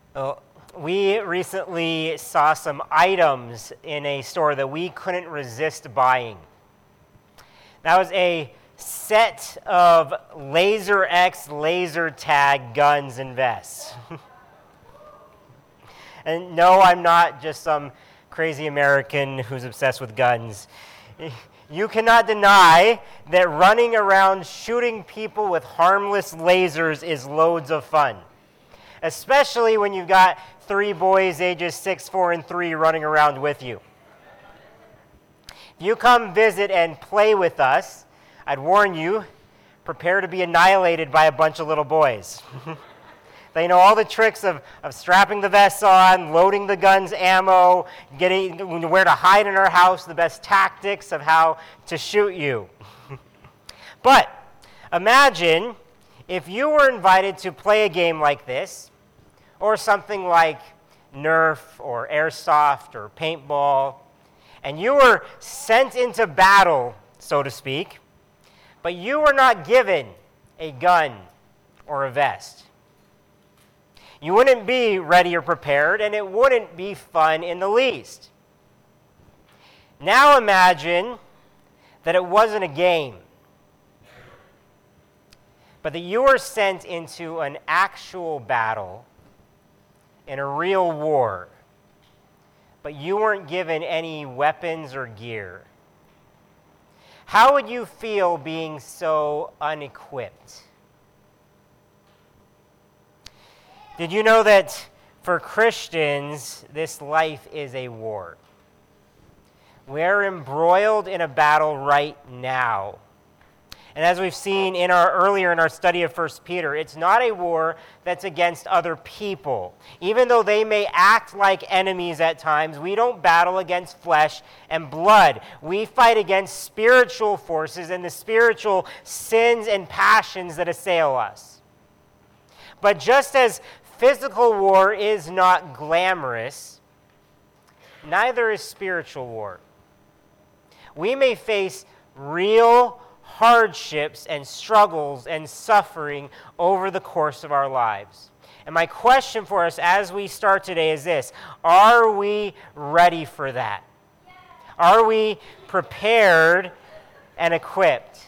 Well, we recently saw some items in a store that we couldn't resist buying. That was a set of Laser X laser tag guns and vests. And no, I'm not just some crazy American who's obsessed with guns. You cannot deny that running around shooting people with harmless lasers is loads of fun, especially when you've got 3 boys ages 6, 4, and 3 running around with you. If you come visit and play with us, I'd warn you, prepare to be annihilated by a bunch of little boys. They know all the tricks of strapping the vests on, loading the gun's ammo, getting where to hide in our house, the best tactics of how to shoot you. But imagine if you were invited to play a game like this, or something like Nerf or Airsoft or paintball, and you were sent into battle, so to speak, but you were not given a gun or a vest. You wouldn't be ready or prepared, and it wouldn't be fun in the least. Now imagine that it wasn't a game, but that you were sent into an actual battle in a real war, but you weren't given any weapons or gear. How would you feel being so unequipped? Did you know that for Christians, this life is a war? We're embroiled in a battle right now. And as we've seen earlier in our study of 1 Peter, it's not a war that's against other people. Even though they may act like enemies at times, we don't battle against flesh and blood. We fight against spiritual forces and the spiritual sins and passions that assail us. But just as physical war is not glamorous, neither is spiritual war. We may face real hardships and struggles and suffering over the course of our lives. And my question for us as we start today is this: are we ready for that? Are we prepared and equipped?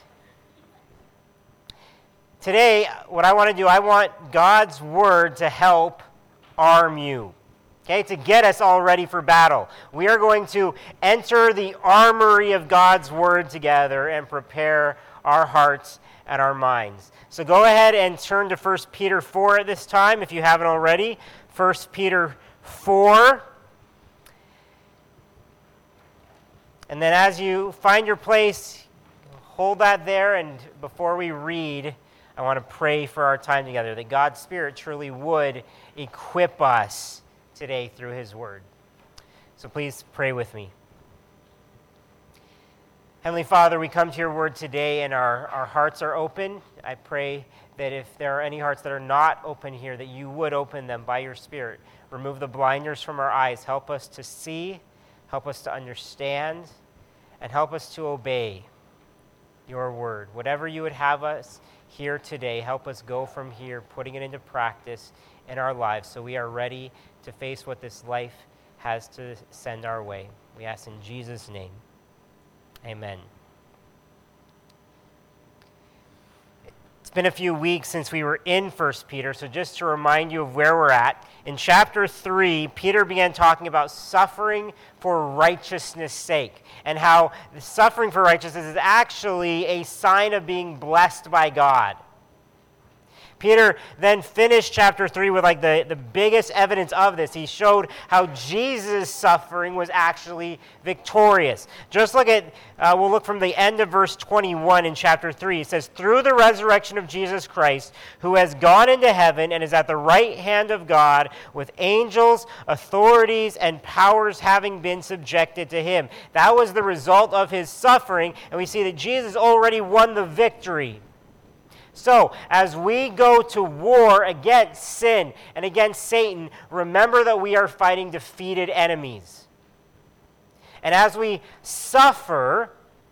Today, what I want to do, I want God's Word to help arm you, okay, to get us all ready for battle. We are going to enter the armory of God's Word together and prepare our hearts and our minds. So go ahead and turn to 1 Peter 4 at this time, if you haven't already. 1 Peter 4. And then as you find your place, hold that there, and before we read, I want to pray for our time together, that God's Spirit truly would equip us today through His Word. So please pray with me. Heavenly Father, we come to your Word today and our hearts are open. I pray that if there are any hearts that are not open here, that you would open them by your Spirit. Remove the blinders from our eyes. Help us to see, help us to understand, and help us to obey your Word. Whatever you would have us here today, help us go from here, putting it into practice in our lives so we are ready to face what this life has to send our way. We ask in Jesus' name. Amen. It's been a few weeks since we were in 1 Peter, so just to remind you of where we're at, in chapter 3, Peter began talking about suffering for righteousness' sake, and how the suffering for righteousness is actually a sign of being blessed by God. Peter then finished chapter 3 with the biggest evidence of this. He showed how Jesus' suffering was actually victorious. Just look at, we'll look from the end of verse 21 in chapter 3. It says, "Through the resurrection of Jesus Christ, who has gone into heaven and is at the right hand of God, with angels, authorities, and powers having been subjected to him." That was the result of his suffering, and we see that Jesus already won the victory. So, as we go to war against sin and against Satan, remember that we are fighting defeated enemies. And as we suffer,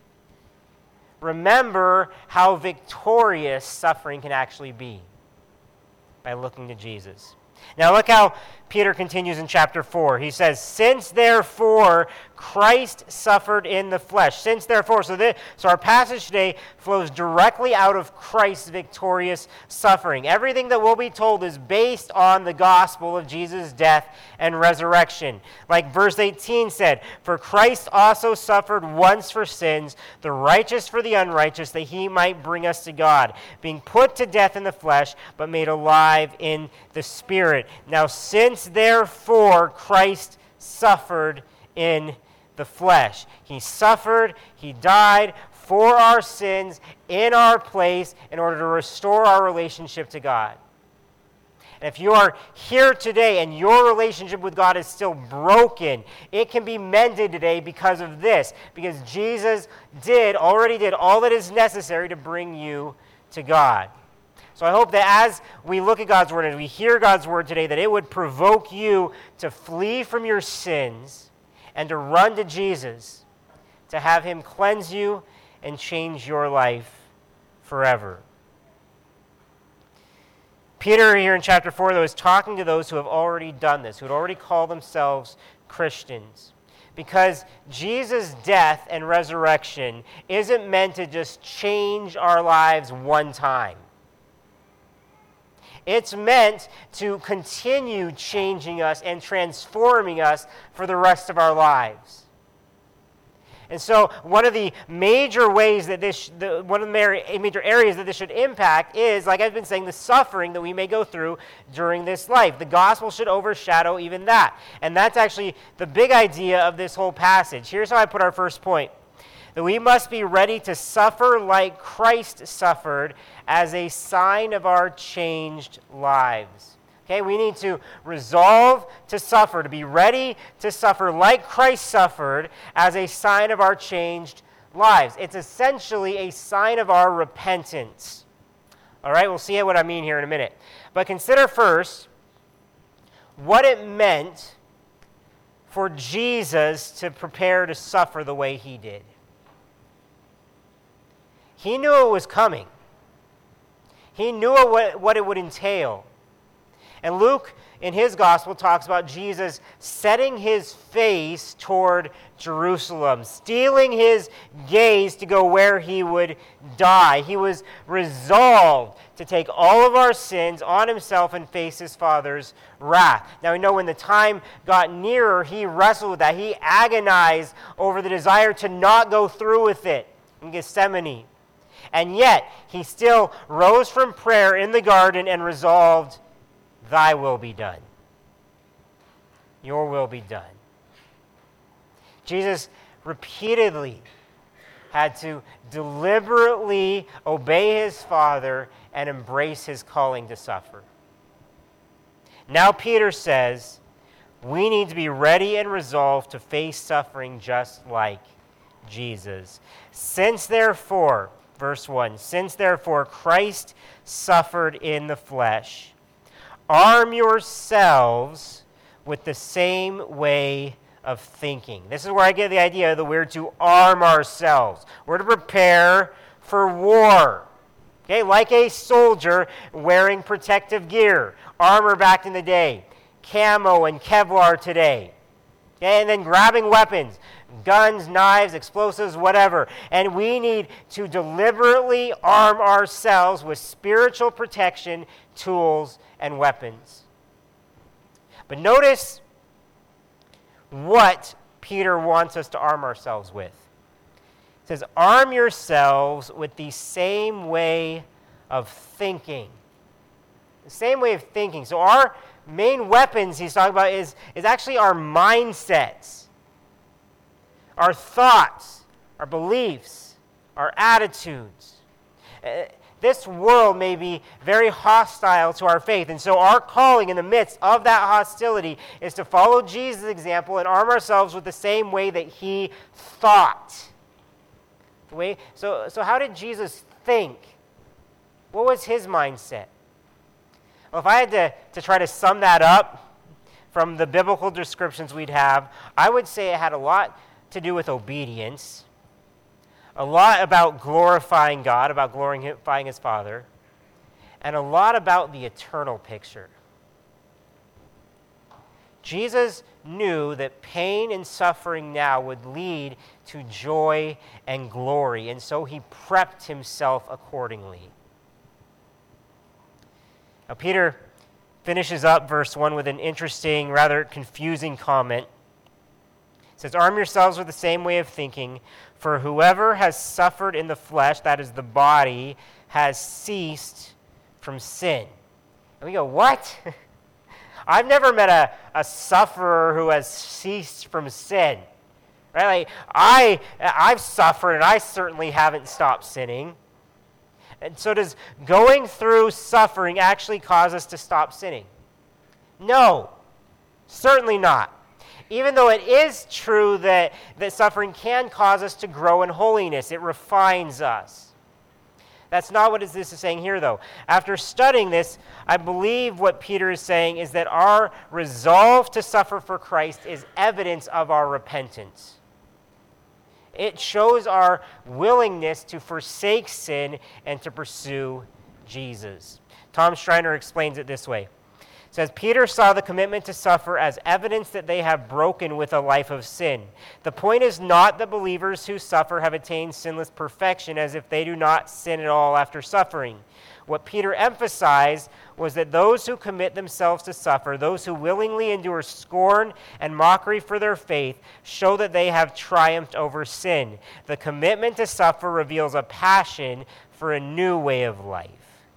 remember how victorious suffering can actually be by looking to Jesus. Now look how Peter continues in chapter 4. He says, since therefore Christ suffered in the flesh. Since therefore. So our passage today flows directly out of Christ's victorious suffering. Everything that we'll be told is based on the gospel of Jesus' death and resurrection. Like verse 18 said, for Christ also suffered once for sins, the righteous for the unrighteous, that he might bring us to God, being put to death in the flesh, but made alive in the Spirit. Now since therefore Christ suffered in the flesh. He suffered, he died for our sins in our place in order to restore our relationship to God. And if you are here today and your relationship with God is still broken, it can be mended today because of this. Because Jesus already did all that is necessary to bring you to God. So I hope that as we look at God's Word and we hear God's Word today, that it would provoke you to flee from your sins and to run to Jesus, to have him cleanse you and change your life forever. Peter here in chapter 4, though, is talking to those who have already done this, who had already called themselves Christians. Because Jesus' death and resurrection isn't meant to just change our lives one time. It's meant to continue changing us and transforming us for the rest of our lives. And so one of the major ways that one of the major areas that this should impact is, like I've been saying, the suffering that we may go through during this life. The gospel should overshadow even that. And that's actually the big idea of this whole passage. Here's how I put our first point. That we must be ready to suffer like Christ suffered as a sign of our changed lives. Okay, we need to resolve to suffer, to be ready to suffer like Christ suffered as a sign of our changed lives. It's essentially a sign of our repentance. All right, we'll see what I mean here in a minute. But consider first what it meant for Jesus to prepare to suffer the way he did. He knew it was coming. He knew what it would entail. And Luke, in his gospel, talks about Jesus setting his face toward Jerusalem, steeling his gaze to go where he would die. He was resolved to take all of our sins on himself and face his Father's wrath. Now we know when the time got nearer, he wrestled with that. He agonized over the desire to not go through with it in Gethsemane. And yet, he still rose from prayer in the garden and resolved, thy will be done. Your will be done. Jesus repeatedly had to deliberately obey his Father and embrace his calling to suffer. Now Peter says, we need to be ready and resolved to face suffering just like Jesus. Since therefore, verse 1, since therefore Christ suffered in the flesh, arm yourselves with the same way of thinking. This is where I get the idea that we're to arm ourselves. We're to prepare for war. Okay, like a soldier wearing protective gear, armor back in the day, camo and Kevlar today. Okay, and then grabbing weapons, guns, knives, explosives, whatever. And we need to deliberately arm ourselves with spiritual protection, tools, and weapons. But notice what Peter wants us to arm ourselves with. It says, arm yourselves with the same way of thinking. The same way of thinking. So our main weapons he's talking about is actually our mindsets, our thoughts, our beliefs, our attitudes. This world may be very hostile to our faith, and so our calling in the midst of that hostility is to follow Jesus' example and arm ourselves with the same way that he thought. So how did Jesus think? What was his mindset? Well, if I had to try to sum that up from the biblical descriptions we'd have, I would say it had a lot to do with obedience, a lot about glorifying God, about glorifying his Father, and a lot about the eternal picture. Jesus knew that pain and suffering now would lead to joy and glory, and so he prepped himself accordingly. Now, Peter finishes up verse 1 with an interesting, rather confusing comment. It says, "Arm yourselves with the same way of thinking, for whoever has suffered in the flesh, that is the body, has ceased from sin." And we go, what? I've never met a sufferer who has ceased from sin. Right? Like, I've suffered, and I certainly haven't stopped sinning. And so does going through suffering actually cause us to stop sinning? No, certainly not. Even though it is true that suffering can cause us to grow in holiness, it refines us. That's not what this is saying here, though. After studying this, I believe what Peter is saying is that our resolve to suffer for Christ is evidence of our repentance. It shows our willingness to forsake sin and to pursue Jesus. Tom Schreiner explains it this way. It says, Peter saw the commitment to suffer as evidence that they have broken with a life of sin. The point is not that believers who suffer have attained sinless perfection as if they do not sin at all after suffering. What Peter emphasized was that those who commit themselves to suffer, those who willingly endure scorn and mockery for their faith, show that they have triumphed over sin. The commitment to suffer reveals a passion for a new way of life.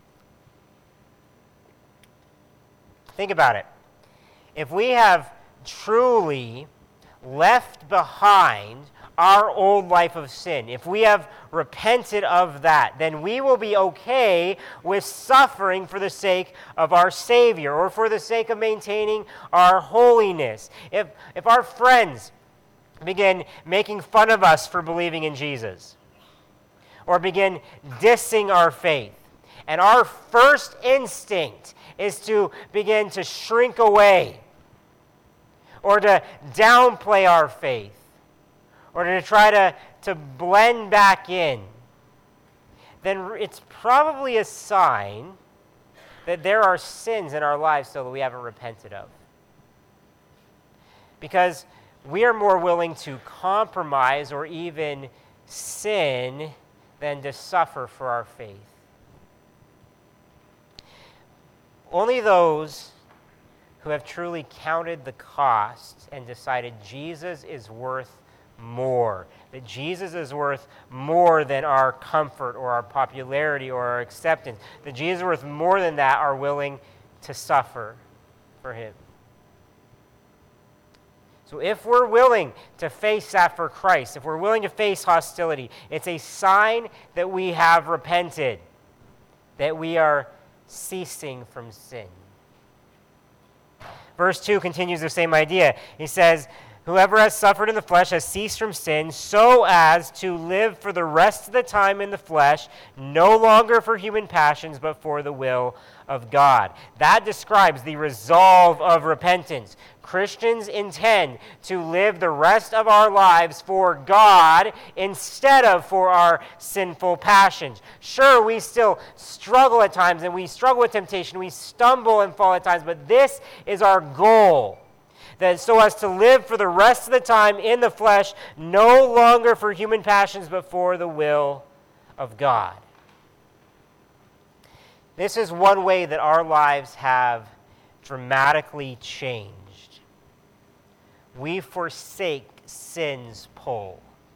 Think about it. If we have truly left behind our old life of sin, if we have repented of that, then we will be okay with suffering for the sake of our Savior or for the sake of maintaining our holiness. If our friends begin making fun of us for believing in Jesus or begin dissing our faith, and our first instinct is to begin to shrink away or to downplay our faith or to try to blend back in, then it's probably a sign that there are sins in our lives still that we haven't repented of. Because we are more willing to compromise or even sin than to suffer for our faith. Only those who have truly counted the cost and decided Jesus is worth more, that Jesus is worth more than our comfort or our popularity or our acceptance, that Jesus is worth more than that, are willing to suffer for him. So if we're willing to face that for Christ, if we're willing to face hostility, it's a sign that we have repented, that we are ceasing from sin. Verse 2 continues the same idea. He says, whoever has suffered in the flesh has ceased from sin so as to live for the rest of the time in the flesh, no longer for human passions, but for the will of God. That describes the resolve of repentance. Christians intend to live the rest of our lives for God instead of for our sinful passions. Sure, we still struggle at times, and we struggle with temptation. We stumble and fall at times, but this is our goal. That so as to live for the rest of the time in the flesh, no longer for human passions, but for the will of God. This is one way that our lives have dramatically changed. We forsake sin's pull.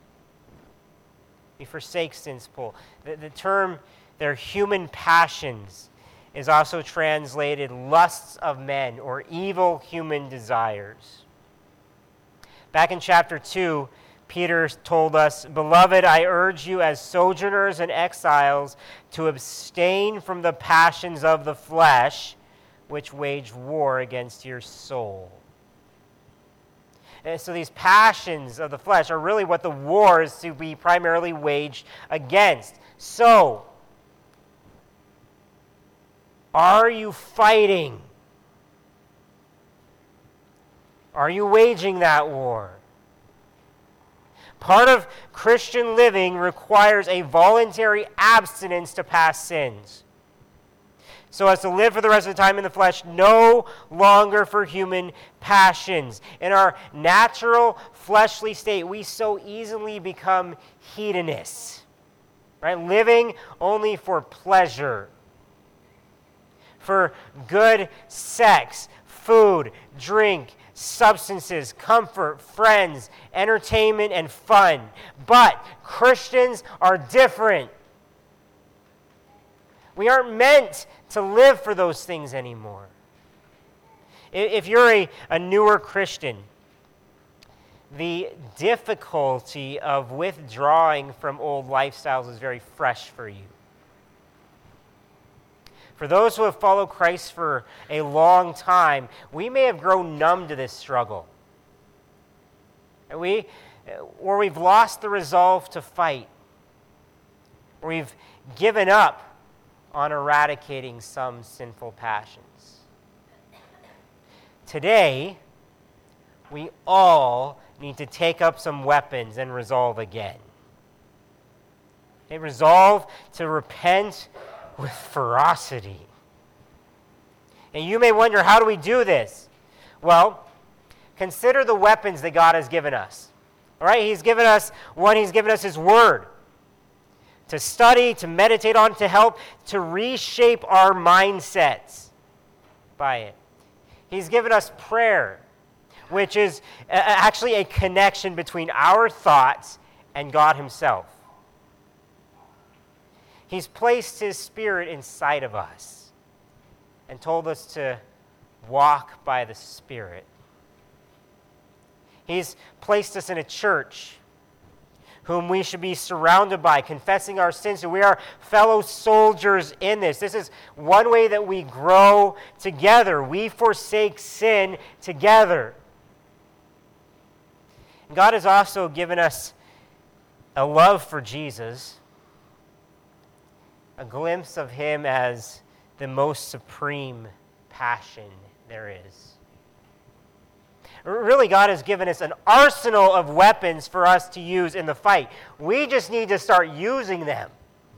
We forsake sin's pull. The term, their human passions, is also translated lusts of men or evil human desires. Back in chapter 2, Peter told us, "Beloved, I urge you as sojourners and exiles to abstain from the passions of the flesh, which wage war against your soul." And so these passions of the flesh are really what the war is to be primarily waged against. So, are you fighting? Are you waging that war? Part of Christian living requires a voluntary abstinence to past sins. so as to live for the rest of the time in the flesh, no longer for human passions. In our natural fleshly state, we so easily become hedonists, right? Living only for pleasure, for good sex, food, drink, substances, comfort, friends, entertainment, and fun. But Christians are different. We aren't meant to live for those things anymore. If you're a newer Christian, the difficulty of withdrawing from old lifestyles is very fresh for you. For those who have followed Christ for a long time, we may have grown numb to this struggle. Or we've lost the resolve to fight. Or we've given up on eradicating some sinful passions. Today, we all need to take up some weapons and resolve again. Resolve to repent with ferocity. And you may wonder, how do we do this? Well, consider the weapons that God has given us. All right, He's given us His Word to study, to meditate on, to help to reshape our mindsets by it. He's given us prayer, which is actually a connection between our thoughts and God Himself. He's placed His Spirit inside of us and told us to walk by the Spirit. He's placed us in a church whom we should be surrounded by, confessing our sins. So we are fellow soldiers in this. This is one way that we grow together. We forsake sin together. God has also given us a love for Jesus, a glimpse of Him as the most supreme passion there is. Really, God has given us an arsenal of weapons for us to use in the fight. We just need to start using them.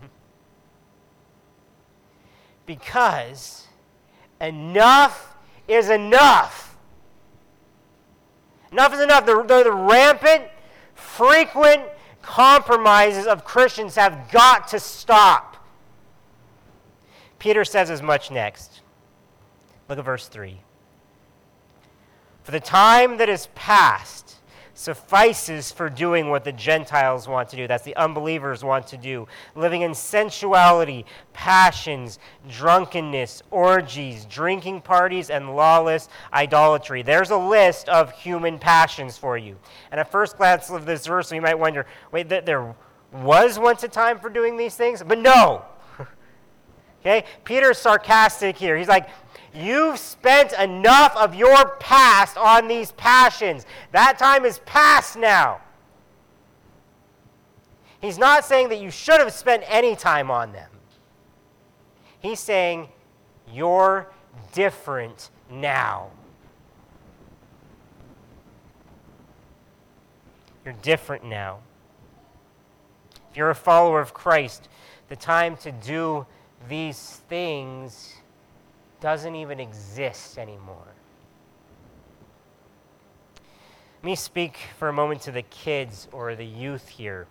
Because enough is enough. Enough is enough. The rampant, frequent compromises of Christians have got to stop. Peter says as much next. Look at verse 3. For the time that is past suffices for doing what the Gentiles want to do. That's the unbelievers want to do. Living in sensuality, passions, drunkenness, orgies, drinking parties, and lawless idolatry. There's a list of human passions for you. And at first glance of this verse, you might wonder, wait, there was once a time for doing these things? But no. Okay? Peter's sarcastic here. He's like, you've spent enough of your past on these passions. That time is past now. He's not saying that you should have spent any time on them. He's saying you're different now. You're different now. If you're a follower of Christ, the time to do these things doesn't even exist anymore. Let me speak for a moment to the kids or the youth here.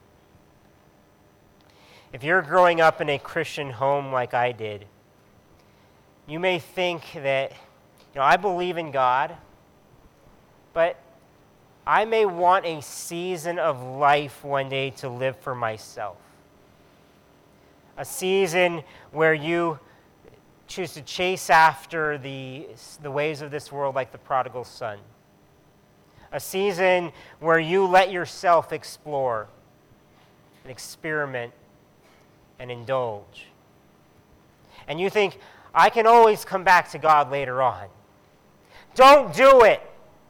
If you're growing up in a Christian home like I did, you may think that, I believe in God, but I may want a season of life one day to live for myself. A season where you choose to chase after the ways of this world like the prodigal son. A season where you let yourself explore and experiment and indulge. And you think, I can always come back to God later on. Don't do it.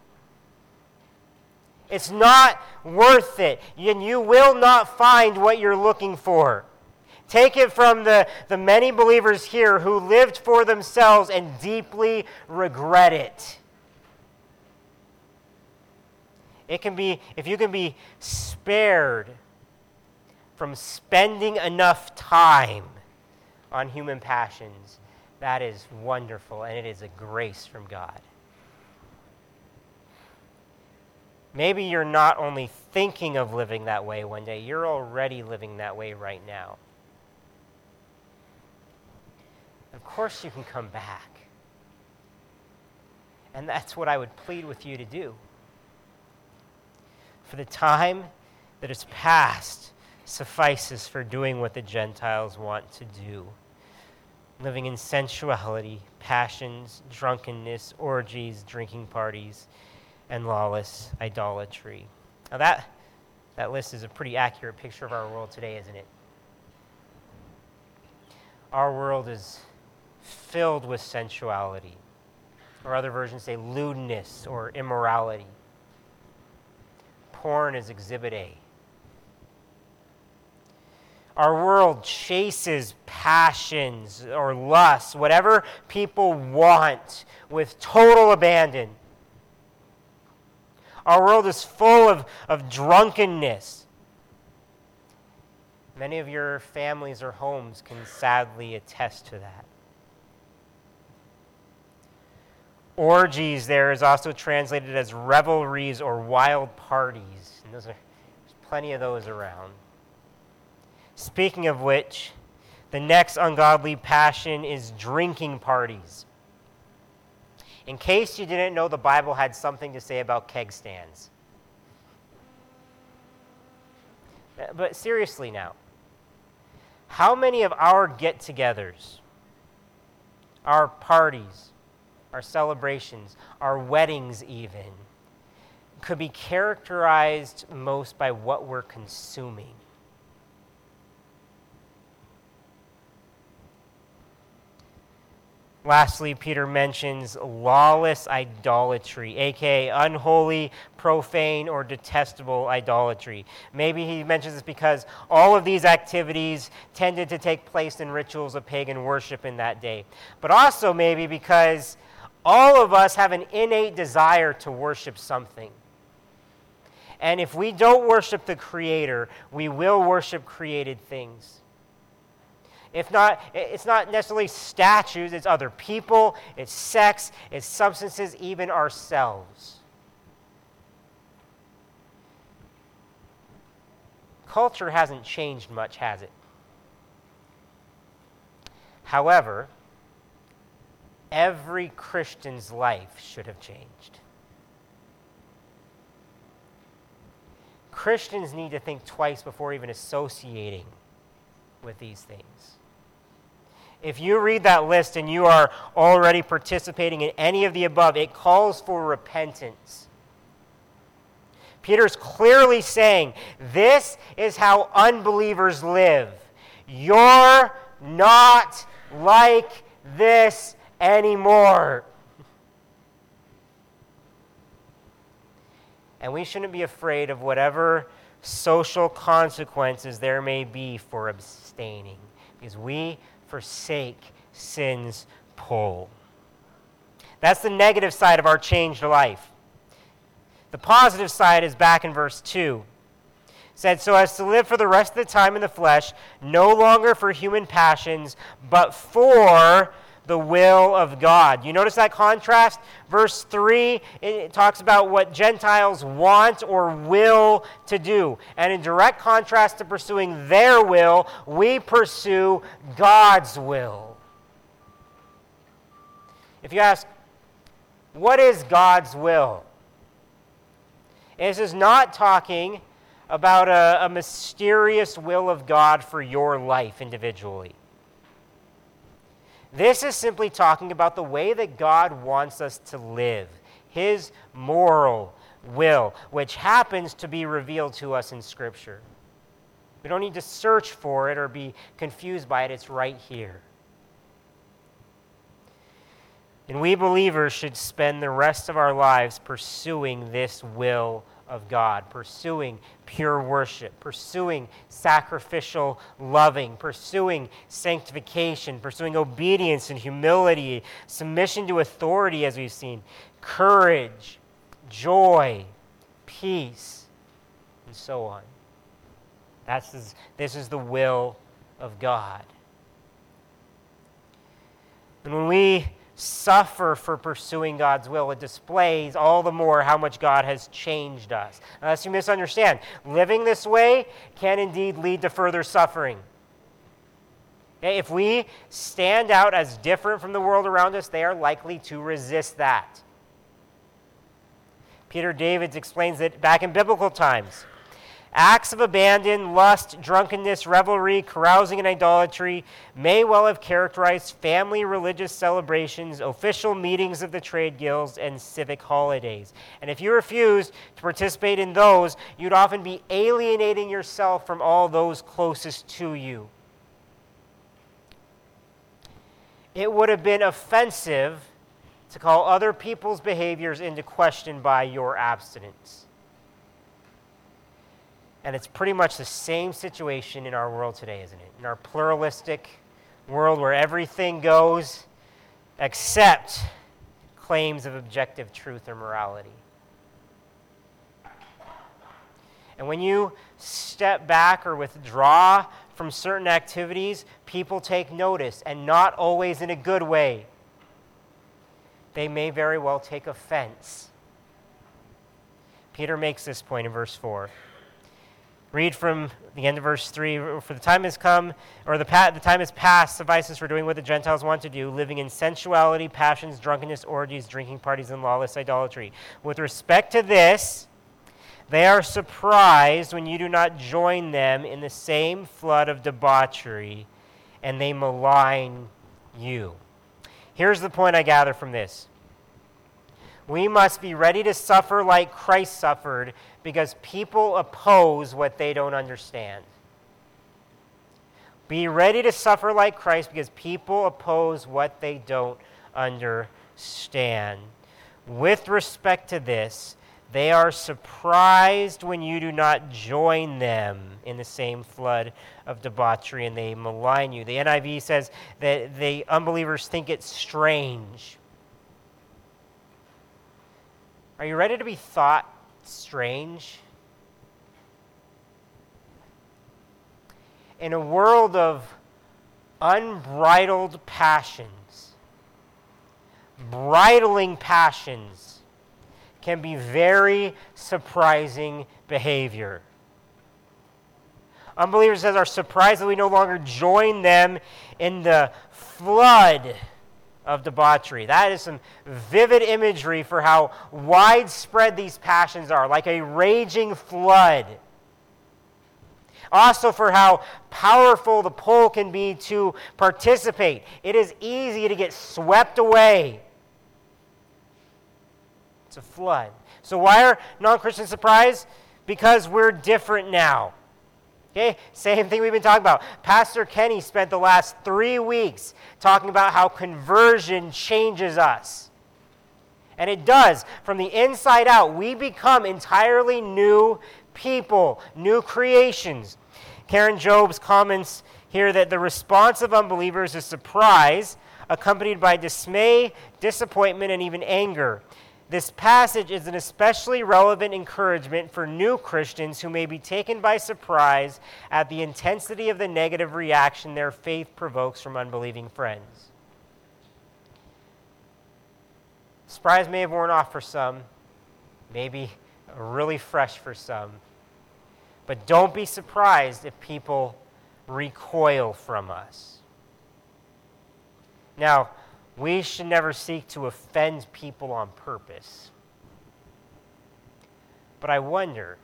It's not worth it, and you will not find what you're looking for. Take it from the many believers here who lived for themselves and deeply regret it. It can be, if you can be spared from spending enough time on human passions, That is wonderful, and it is a grace from God. Maybe you're not only thinking of living that way one day, you're already living that way right now. Of course you can come back. And that's what I would plead with you to do. For the time that is past suffices for doing what the Gentiles want to do. Living in sensuality, passions, drunkenness, orgies, drinking parties, and lawless idolatry. Now that list is a pretty accurate picture of our world today, isn't it? Our world is filled with sensuality, or other versions say lewdness or immorality. Porn is exhibit A. Our world chases passions or lusts, whatever people want, with total abandon. Our world is full of drunkenness. Many of your families or homes can sadly attest to that. Orgies there is also translated as revelries or wild parties. And there's plenty of those around. Speaking of which, the next ungodly passion is drinking parties. In case you didn't know, the Bible had something to say about keg stands. But seriously now, how many of our get-togethers, our parties, our celebrations, our weddings even, could be characterized most by what we're consuming? Lastly, Peter mentions lawless idolatry, aka unholy, profane, or detestable idolatry. Maybe he mentions this because all of these activities tended to take place in rituals of pagan worship in that day. But also maybe because all of us have an innate desire to worship something. And if we don't worship the Creator, we will worship created things. If not, it's not necessarily statues, it's other people, it's sex, it's substances, even ourselves. Culture hasn't changed much, has it? However, every Christian's life should have changed. Christians need to think twice before even associating with these things. If you read that list and you are already participating in any of the above, it calls for repentance. Peter's clearly saying, this is how unbelievers live. You're not like this anymore. And we shouldn't be afraid of whatever social consequences there may be for abstaining, because we forsake sin's pull. That's the negative side of our changed life. The positive side is back in verse 2. It said, so as to live for the rest of the time in the flesh, no longer for human passions, but for the will of God. You notice that contrast? Verse 3, it talks about what Gentiles want or will to do. And in direct contrast to pursuing their will, we pursue God's will. If you ask, what is God's will? This is not talking about a mysterious will of God for your life individually. This is simply talking about the way that God wants us to live, His moral will, which happens to be revealed to us in Scripture. We don't need to search for it or be confused by it. It's right here. And we believers should spend the rest of our lives pursuing this will of God, pursuing pure worship, pursuing sacrificial loving, pursuing sanctification, pursuing obedience and humility, submission to authority, as we've seen, courage, joy, peace, and so on. This is the will of God. And when we suffer for pursuing God's will, it displays all the more how much God has changed us. Unless you misunderstand, living this way can indeed lead to further suffering. Okay, if we stand out as different from the world around us, they are likely to resist that. Peter Davids explains it back in biblical times. Acts of abandon, lust, drunkenness, revelry, carousing, and idolatry may well have characterized family religious celebrations, official meetings of the trade guilds, and civic holidays. And if you refused to participate in those, you'd often be alienating yourself from all those closest to you. It would have been offensive to call other people's behaviors into question by your abstinence. And it's pretty much the same situation in our world today, isn't it? In our pluralistic world where everything goes except claims of objective truth or morality. And when you step back or withdraw from certain activities, people take notice, and not always in a good way. They may very well take offense. Peter makes this point in verse 4. Read from the end of verse 3. For the time has come, or the time has passed, suffices for doing what the Gentiles want to do, living in sensuality, passions, drunkenness, orgies, drinking parties, and lawless idolatry. With respect to this, they are surprised when you do not join them in the same flood of debauchery, and they malign you. Here's the point I gather from this. We must be ready to suffer like Christ suffered because people oppose what they don't understand. Be ready to suffer like Christ because people oppose what they don't understand. With respect to this, they are surprised when you do not join them in the same flood of debauchery, and they malign you. The NIV says that the unbelievers think it strange. Are you ready to be thought strange? In a world of unbridled passions, bridling passions can be very surprising behavior. Unbelievers are surprised that we no longer join them in the flood of debauchery. That is some vivid imagery for how widespread these passions are, like a raging flood. Also for how powerful the pull can be to participate. It is easy to get swept away. It's a flood. So why are non-Christians surprised? Because we're different now. Okay, same thing we've been talking about. Pastor Kenny spent the last 3 weeks talking about how conversion changes us. And it does. From the inside out, we become entirely new people, new creations. Karen Jobes comments here that the response of unbelievers is surprise, accompanied by dismay, disappointment, and even anger. This passage is an especially relevant encouragement for new Christians who may be taken by surprise at the intensity of the negative reaction their faith provokes from unbelieving friends. Surprise may have worn off for some, maybe really fresh for some, but don't be surprised if people recoil from us. Now, we should never seek to offend people on purpose. But I wonder,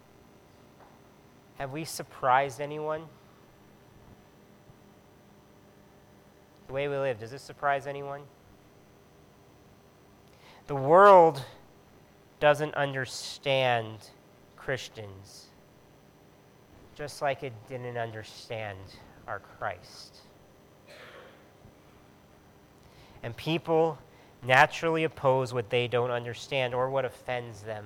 have we surprised anyone? The way we live, does it surprise anyone? The world doesn't understand Christians, just like it didn't understand our Christ. And people naturally oppose what they don't understand or what offends them.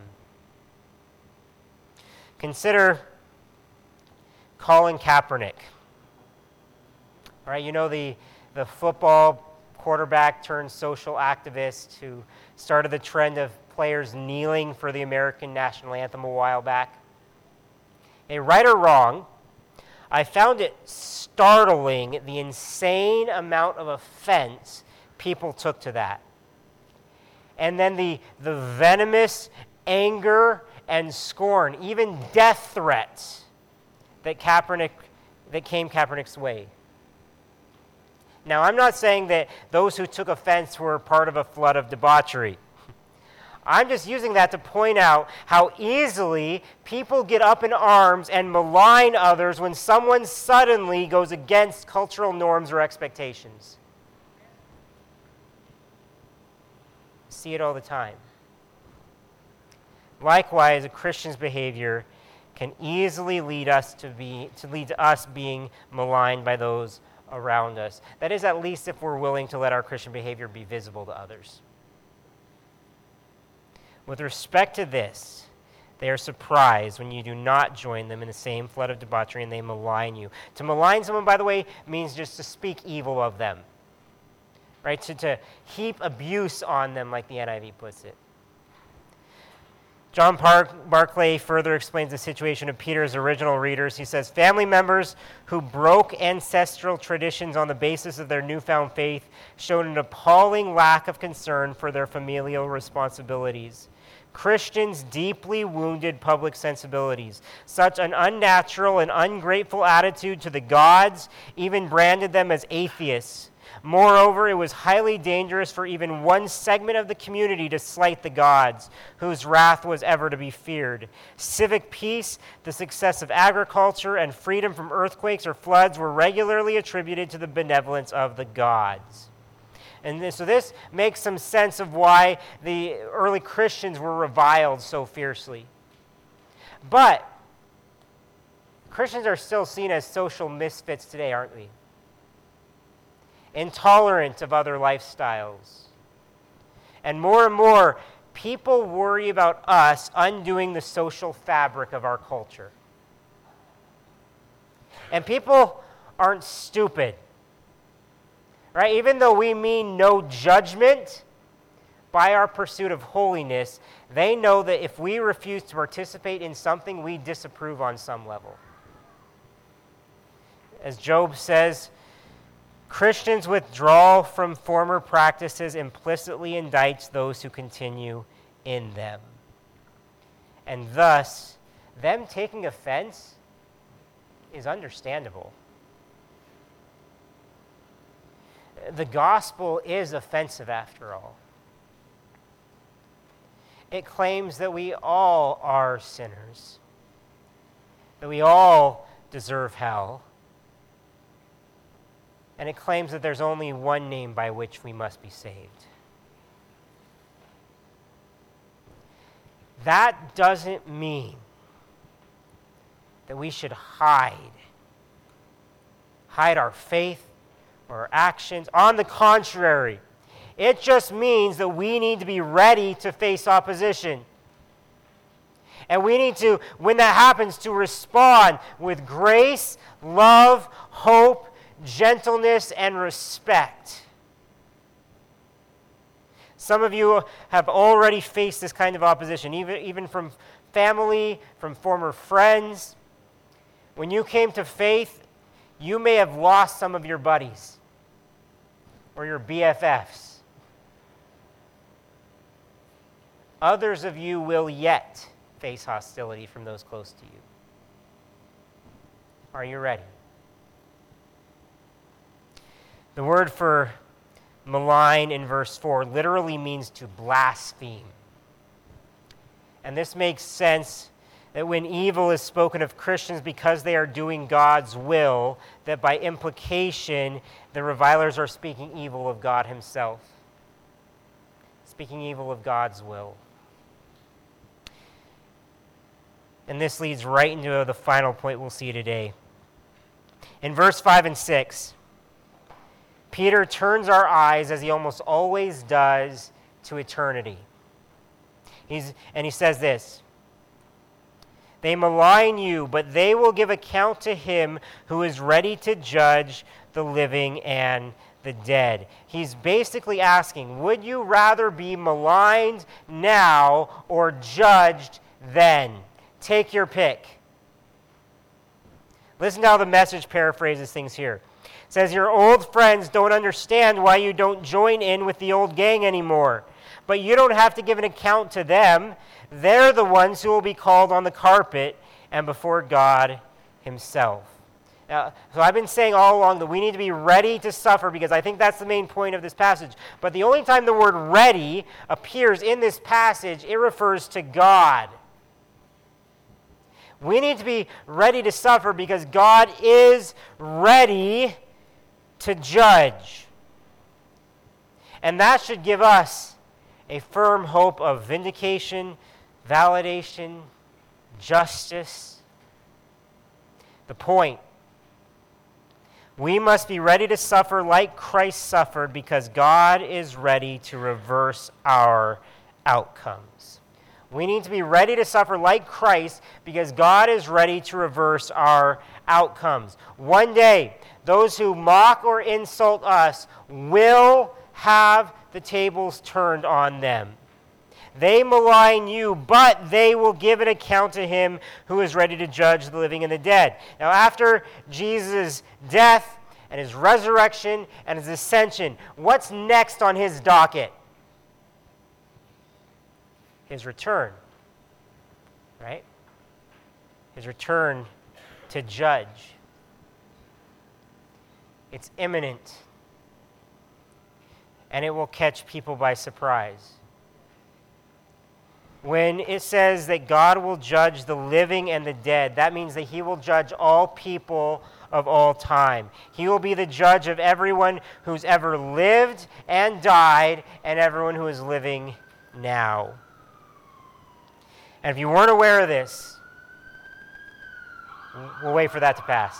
Consider Colin Kaepernick. All right, you know the football quarterback turned social activist who started the trend of players kneeling for the American national anthem a while back. Hey, right or wrong, I found it startling the insane amount of offense people took to that. And then the venomous anger and scorn, even death threats that came Kaepernick's way. Now, I'm not saying that those who took offense were part of a flood of debauchery. I'm just using that to point out how easily people get up in arms and malign others when someone suddenly goes against cultural norms or expectations. See it all the time. Likewise, a Christian's behavior can easily lead to us being maligned by those around us. That is, at least if we're willing to let our Christian behavior be visible to others. With respect to this, they are surprised when you do not join them in the same flood of debauchery and they malign you. To malign someone, by the way, means just to speak evil of them. Right? To heap abuse on them, like the NIV puts it. John Barclay further explains the situation of Peter's original readers. He says, family members who broke ancestral traditions on the basis of their newfound faith showed an appalling lack of concern for their familial responsibilities. Christians deeply wounded public sensibilities. Such an unnatural and ungrateful attitude to the gods even branded them as atheists. Moreover, it was highly dangerous for even one segment of the community to slight the gods, whose wrath was ever to be feared. Civic peace, the success of agriculture, and freedom from earthquakes or floods were regularly attributed to the benevolence of the gods. And so this makes some sense of why the early Christians were reviled so fiercely. But Christians are still seen as social misfits today, aren't we? Intolerant of other lifestyles. And more, people worry about us undoing the social fabric of our culture. And people aren't stupid. Right? Even though we mean no judgment by our pursuit of holiness, they know that if we refuse to participate in something, we disapprove on some level. As Job says, Christians' withdrawal from former practices implicitly indicts those who continue in them. And thus, them taking offense is understandable. The gospel is offensive after all. It claims that we all are sinners, that we all deserve hell, and it claims that there's only one name by which we must be saved. That doesn't mean that we should hide our faith or our actions. On the contrary, it just means that we need to be ready to face opposition. And we need to, when that happens, to respond with grace, love, hope, gentleness, and respect. Some of you have already faced this kind of opposition, even from family, from former friends. When you came to faith, you may have lost some of your buddies or your BFFs. Others of you will yet face hostility from those close to you. Are you ready? The word for malign in verse 4 literally means to blaspheme. And this makes sense that when evil is spoken of Christians because they are doing God's will, that by implication, the revilers are speaking evil of God himself. Speaking evil of God's will. And this leads right into the final point we'll see today. In verse 5 and 6, Peter turns our eyes, as he almost always does, to eternity. And he says this, "They malign you, but they will give account to him who is ready to judge the living and the dead." He's basically asking, would you rather be maligned now or judged then? Take your pick. Listen to how the Message paraphrases things here. It says your old friends don't understand why you don't join in with the old gang anymore. But you don't have to give an account to them. They're the ones who will be called on the carpet and before God himself. Now, so I've been saying all along that we need to be ready to suffer because I think that's the main point of this passage. But the only time the word ready appears in this passage, it refers to God. We need to be ready to suffer because God is ready to judge. And that should give us a firm hope of vindication, validation, justice. The point: we must be ready to suffer like Christ suffered because God is ready to reverse our outcomes. We need to be ready to suffer like Christ because God is ready to reverse our outcomes. One day, those who mock or insult us will have the tables turned on them. They malign you, but they will give an account to him who is ready to judge the living and the dead. Now, after Jesus' death and his resurrection and his ascension, what's next on his docket? His return, right? His return to judge. It's imminent. And it will catch people by surprise. When it says that God will judge the living and the dead, that means that he will judge all people of all time. He will be the judge of everyone who's ever lived and died and everyone who is living now. And if you weren't aware of this, we'll wait for that to pass.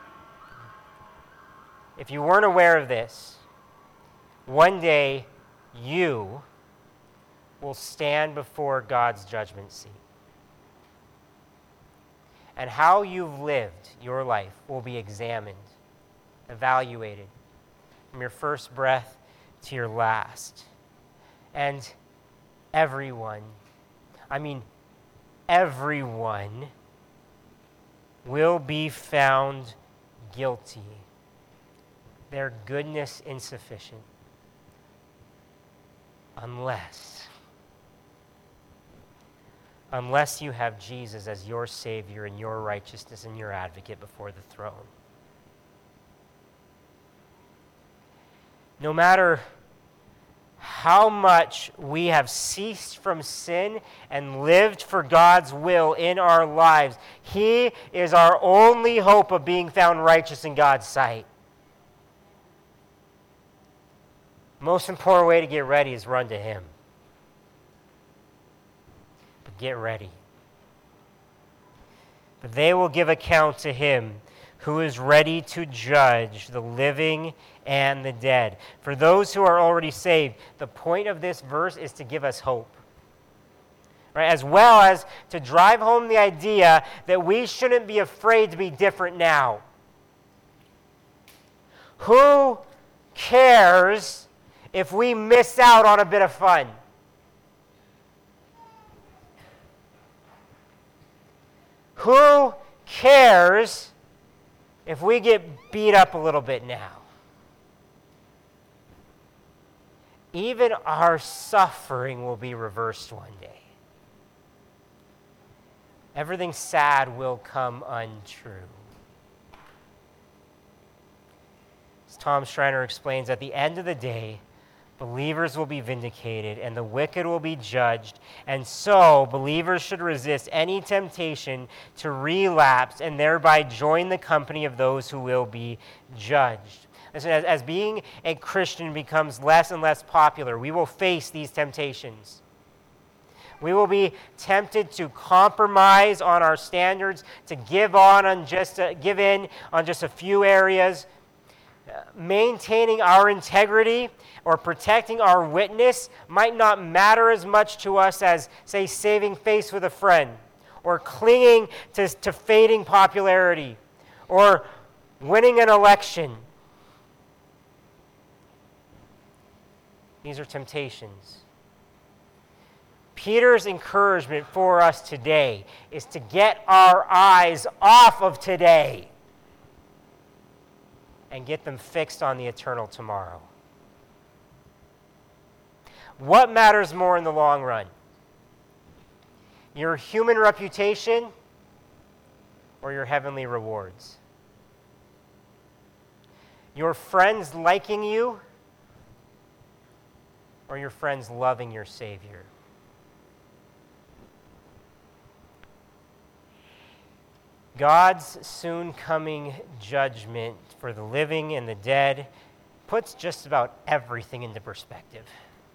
If you weren't aware of this, one day you will stand before God's judgment seat. And how you've lived your life will be examined, evaluated, from your first breath to your last. And everyone will be found guilty. Their goodness insufficient. Unless you have Jesus as your Savior and your righteousness and your advocate before the throne. No matter how much we have ceased from sin and lived for God's will in our lives, he is our only hope of being found righteous in God's sight. Most important way to get ready is run to him. But get ready. But they will give account to him who is ready to judge the living and the dead. For those who are already saved, the point of this verse is to give us hope. Right? As well as to drive home the idea that we shouldn't be afraid to be different now. Who cares if we miss out on a bit of fun? Who cares if we get beat up a little bit now? Even our suffering will be reversed one day. Everything sad will come untrue. As Tom Schreiner explains, at the end of the day, believers will be vindicated and the wicked will be judged. And so, believers should resist any temptation to relapse and thereby join the company of those who will be judged. Listen, as being a Christian becomes less and less popular, we will face these temptations. We will be tempted to compromise on our standards, to give in on just a few areas. Maintaining our integrity or protecting our witness might not matter as much to us as, say, saving face with a friend, or clinging to fading popularity, or winning an election. These are temptations. Peter's encouragement for us today is to get our eyes off of today and get them fixed on the eternal tomorrow. What matters more in the long run? Your human reputation or your heavenly rewards? Your friends liking you or your friends loving your Savior? God's soon coming judgment for the living and the dead puts just about everything into perspective.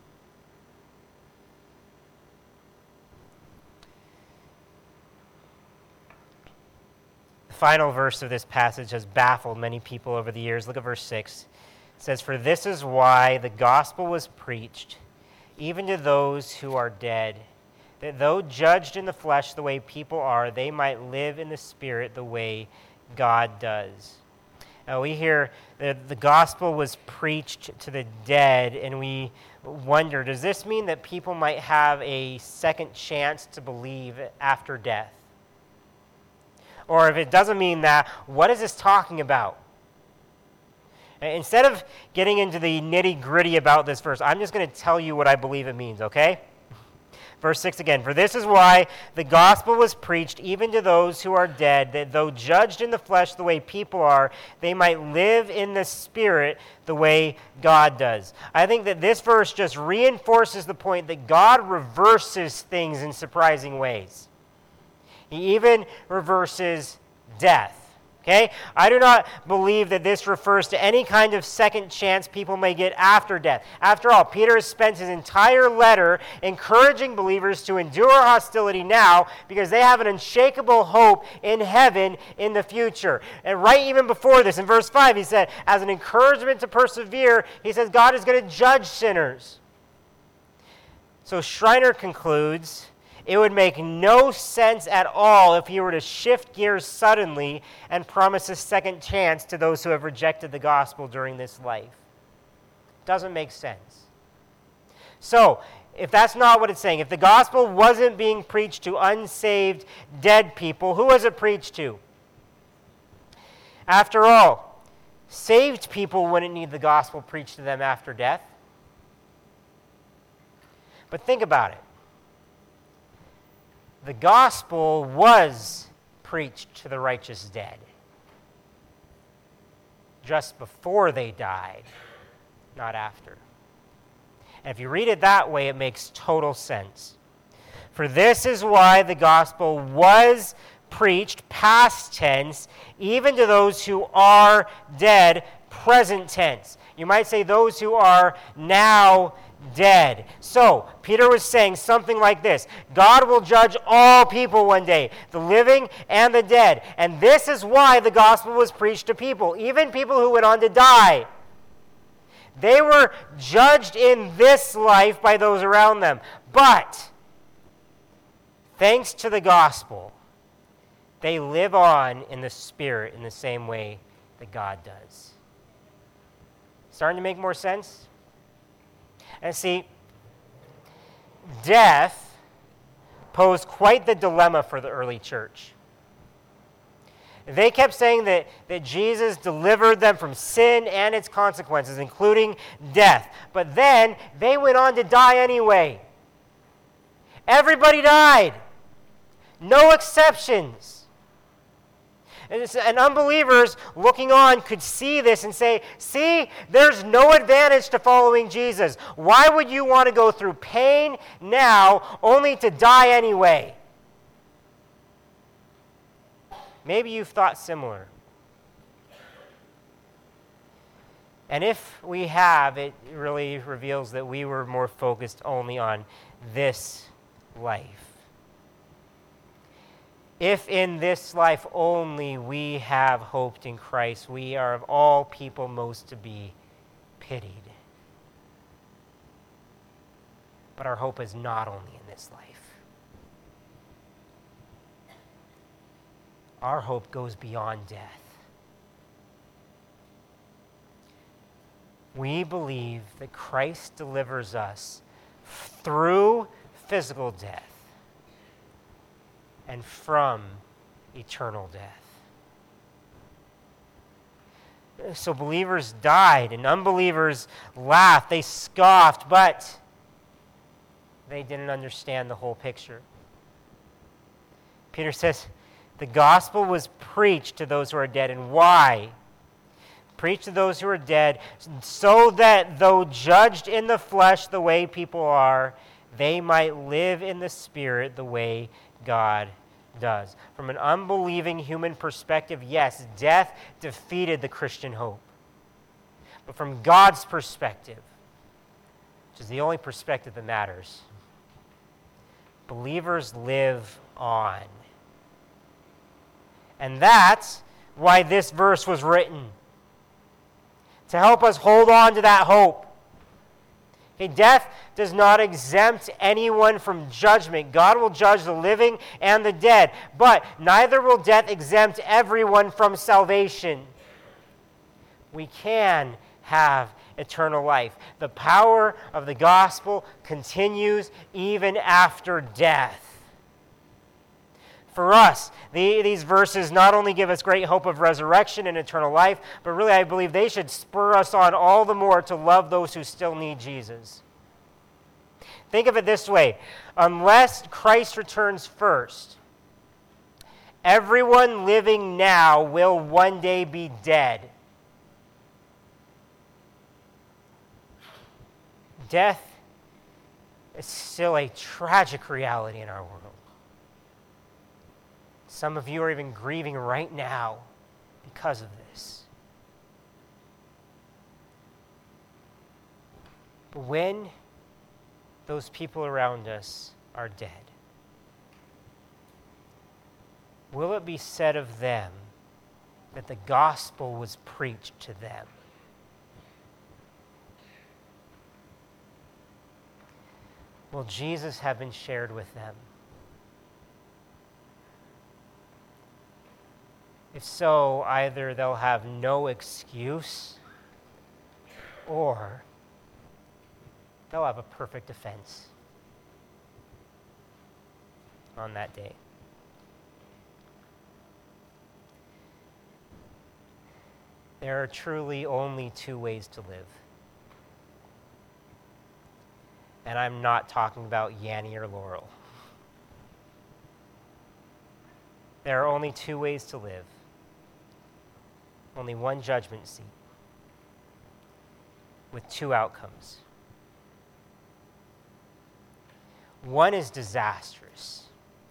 The final verse of this passage has baffled many people over the years. Look at verse 6. It says, "For this is why the gospel was preached, even to those who are dead, that though judged in the flesh the way people are, they might live in the spirit the way God does." Now we hear that the gospel was preached to the dead, and we wonder, does this mean that people might have a second chance to believe after death? Or if it doesn't mean that, what is this talking about? Instead of getting into the nitty-gritty about this verse, I'm just going to tell you what I believe it means, okay? Verse 6 again, "For this is why the gospel was preached even to those who are dead, that though judged in the flesh the way people are, they might live in the spirit the way God does." I think that this verse just reinforces the point that God reverses things in surprising ways. He even reverses death. Okay? I do not believe that this refers to any kind of second chance people may get after death. After all, Peter has spent his entire letter encouraging believers to endure hostility now because they have an unshakable hope in heaven in the future. And right even before this, in verse 5, he said, as an encouragement to persevere, he says God is going to judge sinners. So Schreiner concludes, it would make no sense at all if he were to shift gears suddenly and promise a second chance to those who have rejected the gospel during this life. Doesn't make sense. So, if that's not what it's saying, if the gospel wasn't being preached to unsaved, dead people, who was it preached to? After all, saved people wouldn't need the gospel preached to them after death. But think about it. The gospel was preached to the righteous dead just before they died, not after. And if you read it that way, it makes total sense. For this is why the gospel was preached, past tense, even to those who are dead, present tense. You might say those who are now dead. So, Peter was saying something like this: God will judge all people one day, the living and the dead. And this is why the gospel was preached to people, even people who went on to die. They were judged in this life by those around them. But, thanks to the gospel, they live on in the Spirit in the same way that God does. Starting to make more sense? And see, death posed quite the dilemma for the early church. They kept saying that Jesus delivered them from sin and its consequences, including death. But then they went on to die anyway. Everybody died. No exceptions. And unbelievers looking on could see this and say, see, there's no advantage to following Jesus. Why would you want to go through pain now only to die anyway? Maybe you've thought similar. And if we have, it really reveals that we were more focused only on this life. If in this life only we have hoped in Christ, we are of all people most to be pitied. But our hope is not only in this life. Our hope goes beyond death. We believe that Christ delivers us through physical death and from eternal death. So believers died, and unbelievers laughed. They scoffed, but they didn't understand the whole picture. Peter says, the gospel was preached to those who are dead. And why? Preached to those who are dead, so that though judged in the flesh the way people are, they might live in the Spirit the way God does. From an unbelieving human perspective, yes, death defeated the Christian hope. But from God's perspective, which is the only perspective that matters, believers live on. And that's why this verse was written, to help us hold on to that hope. Okay, death does not exempt anyone from judgment. God will judge the living and the dead, but neither will death exempt everyone from salvation. We can have eternal life. The power of the gospel continues even after death. For us, these verses not only give us great hope of resurrection and eternal life, but really I believe they should spur us on all the more to love those who still need Jesus. Think of it this way. Unless Christ returns first, everyone living now will one day be dead. Death is still a tragic reality in our world. Some of you are even grieving right now because of this. But when those people around us are dead, will it be said of them that the gospel was preached to them? Will Jesus have been shared with them? If so, either they'll have no excuse or they'll have a perfect defense on that day. There are truly only two ways to live. And I'm not talking about Yanny or Laurel. There are only two ways to live. Only one judgment seat with two outcomes. One is disastrous,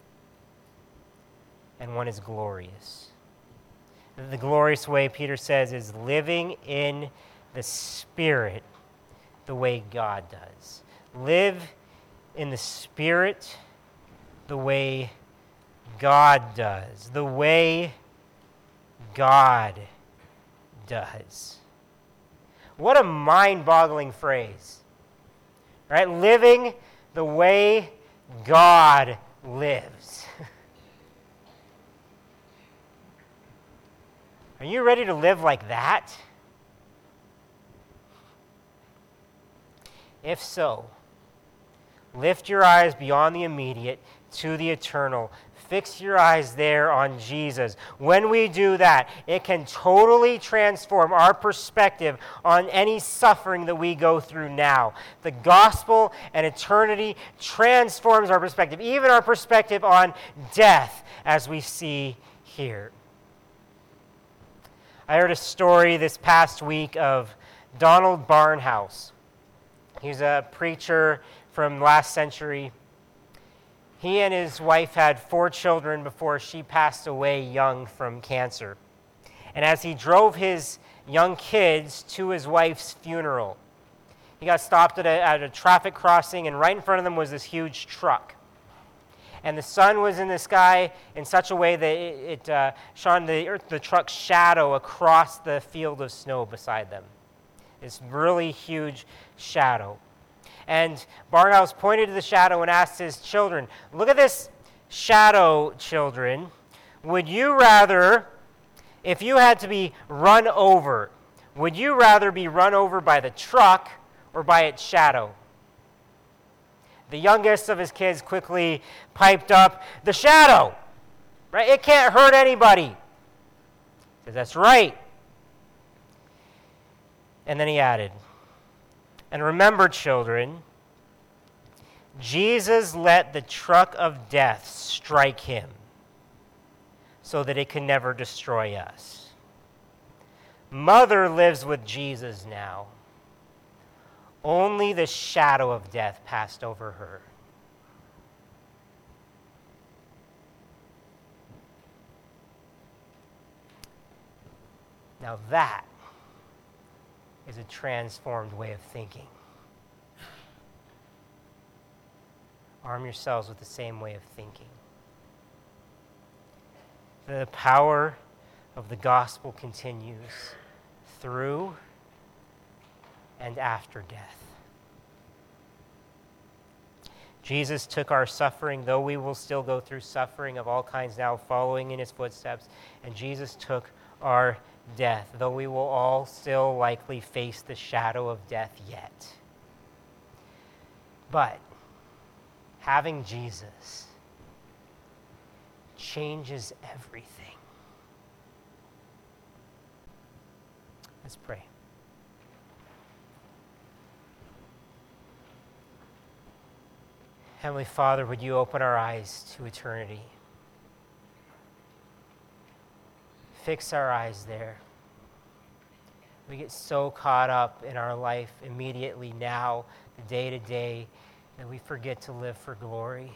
and one is glorious. The glorious way, Peter says, is living in the Spirit the way God does. Live in the Spirit the way God does. The way God does. What a mind-boggling phrase. Right? Living the way God lives. Are you ready to live like that? If so, lift your eyes beyond the immediate to the eternal. Fix your eyes there on Jesus. When we do that, it can totally transform our perspective on any suffering that we go through now. The gospel and eternity transforms our perspective, even our perspective on death, as we see here. I heard a story this past week of Donald Barnhouse. He's a preacher from last century. He and his wife had 4 children before she passed away young from cancer. And as he drove his young kids to his wife's funeral, he got stopped at a traffic crossing, and right in front of them was this huge truck. And the sun was in the sky in such a way that it shone the truck's shadow across the field of snow beside them. This really huge shadow. And Barnhouse pointed to the shadow and asked his children, "Look at this shadow, children. Would you rather, if you had to be run over, would you rather be run over by the truck or by its shadow?" The youngest of his kids quickly piped up, "The shadow, right? It can't hurt anybody." He says, "That's right." And then he added, "And remember, children, Jesus let the truck of death strike him so that it can never destroy us. Mother lives with Jesus now. Only the shadow of death passed over her." Now that is a transformed way of thinking. Arm yourselves with the same way of thinking. The power of the gospel continues through and after death. Jesus took our suffering, though we will still go through suffering of all kinds now, following in his footsteps, and Jesus took our death, though we will all still likely face the shadow of death yet. But having Jesus changes everything. Let's pray. Heavenly Father, would you open our eyes to eternity? Fix our eyes there. We get so caught up in our life immediately now, the day to day, that we forget to live for glory.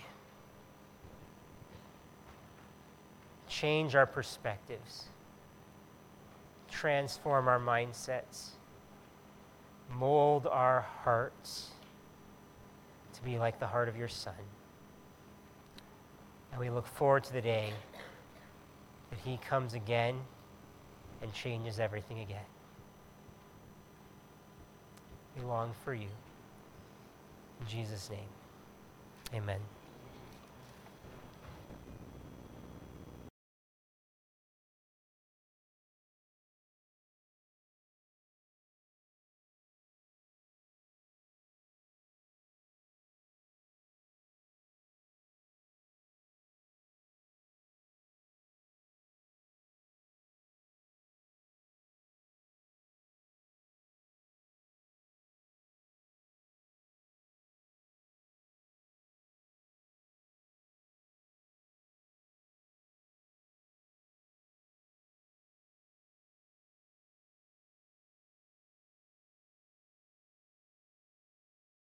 Change our perspectives. Transform our mindsets. Mold our hearts to be like the heart of your Son. And we look forward to the day that he comes again and changes everything again. We long for you. In Jesus' name, amen.